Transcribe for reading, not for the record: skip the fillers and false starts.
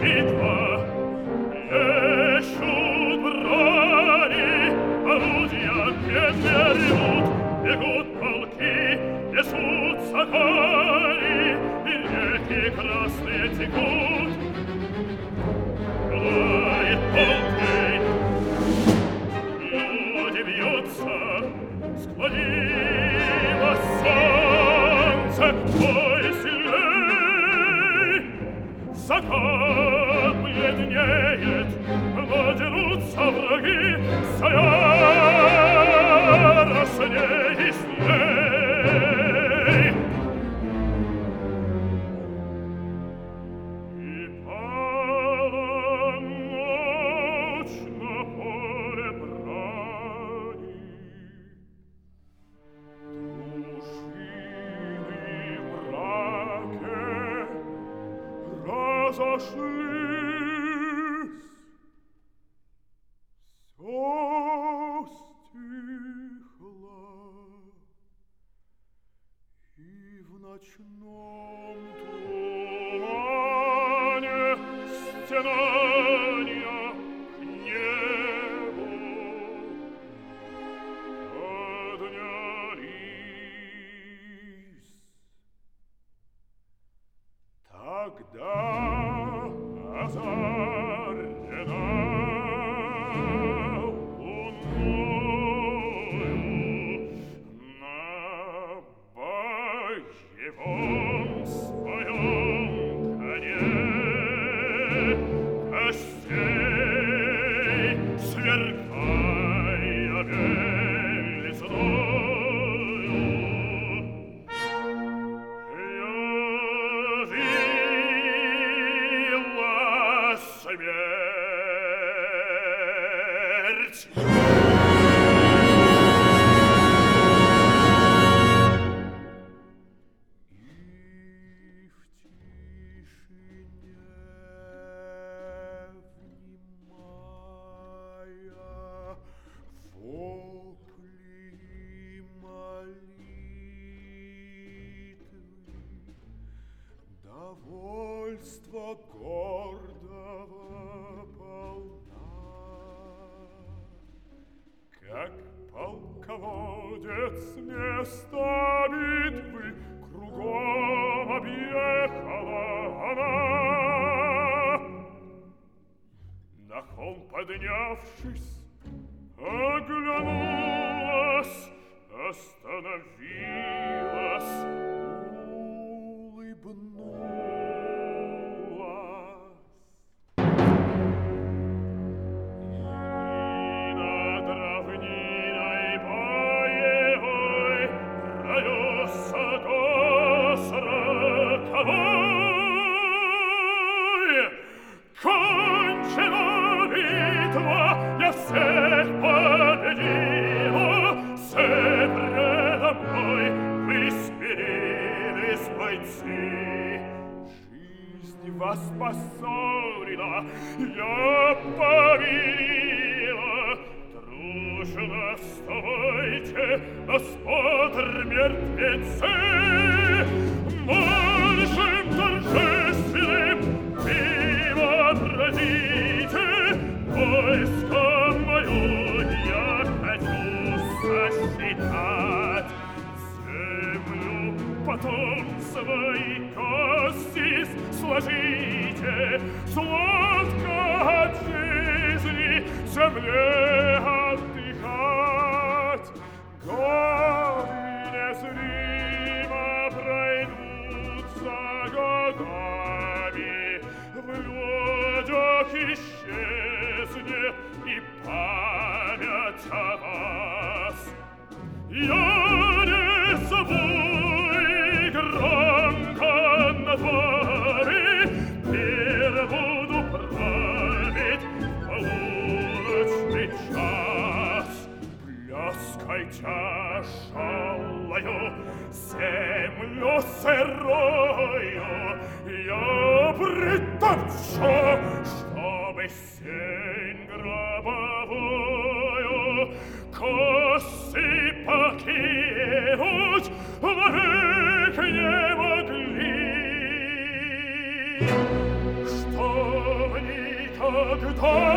битва. Плещут брони, орудия медные ревут, бегут полки, несутся кони, и реки красные текут. Пылает полдень, люди бьются, склонилось солнце, бой сильней. Закат бледнеет, но дерутся враги, яростней и смелей. И пала ночь на поле брани. Дружины в мраке разошлись. Всё стихло, и в ночном тумане стенания к небу поднялись. Тогда озарена луною на боевом своем коне костей сверкая белизною. Явилась смерть. И в тишине, внимая вопли и молитвы, довольства гордого полна, как полководец места битвы кругом объехала она. На холм поднявшись, оглянулась, остановилась, улыбнулась. И над равниной боевой пронесся голос роковой. Кончена битва, я всех победила, все предо мной вы смирились, бойцы. Жизнь вас поссорила, я помирила. Дружно вставайте на смотр, мертвецы. Маршем торжественным мимо пройдите, войско мое я хочу сосчитать. Землю потом свои кости сложите, сладко от жизни земле отдыхать. Годы незримо пройдут за годами, в людях исчезнет и память о вас. Я не забуду громко на дворе, мир буду править в полуночный час. Пляской тяжелою землю сырою я притопчу, чтобы сень гробовую кости покинуть вовек не могли. Что когда